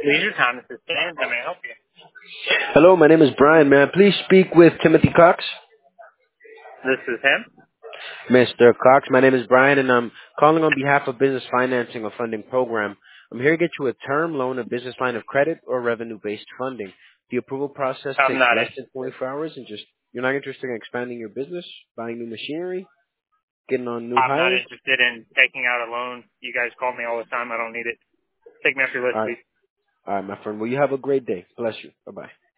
Leisure time. This is Sam. How may I help you? Hello, my name is Brian. May I please speak with Timothy Cox? This is him. Mr. Cox, my name is Brian, and I'm calling on behalf of Business Financing or Funding Program. I'm here to get you a term loan, a business line of credit, or revenue-based funding. The approval process I'm takes not less than interested. 24 hours, and you're not interested in expanding your business, buying new machinery, getting on new I'm not hires? interested in taking out a loan. You guys call me all the time. I don't need it. Take me off your list, All right, please. all right, my friend. Well, you have a great day. Bless you. Bye-bye.